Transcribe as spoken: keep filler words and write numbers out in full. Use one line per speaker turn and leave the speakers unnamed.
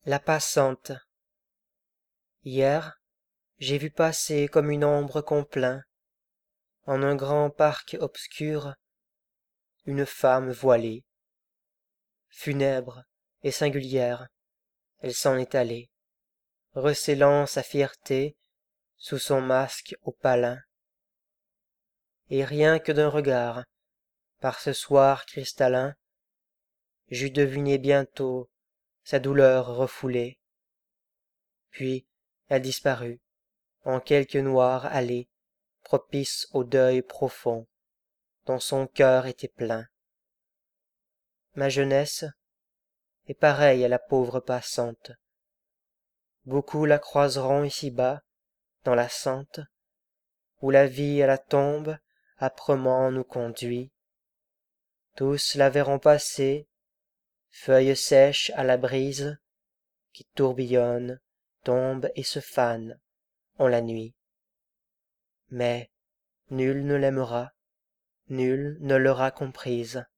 La passante. Hier, j'ai vu passer comme une ombre qu'on plaint, en un grand parc obscur, une femme voilée. Funèbre et singulière, elle s'en est allée, recélant sa fierté sous son masque opalin. Et rien que d'un regard, par ce soir cristallin, j'eus deviné bientôt sa douleur refoulée. Puis elle disparut en quelque noire allée propice au deuil profond dont son cœur était plein. Ma jeunesse est pareille à la pauvre passante. Beaucoup la croiseront ici-bas, dans la sente, où la vie à la tombe âprement nous conduit. Tous la verront passer, feuille sèche à la brise, qui tourbillonne, tombe et se fane en la nuit. Mais nul ne l'aimera, nul ne l'aura comprise.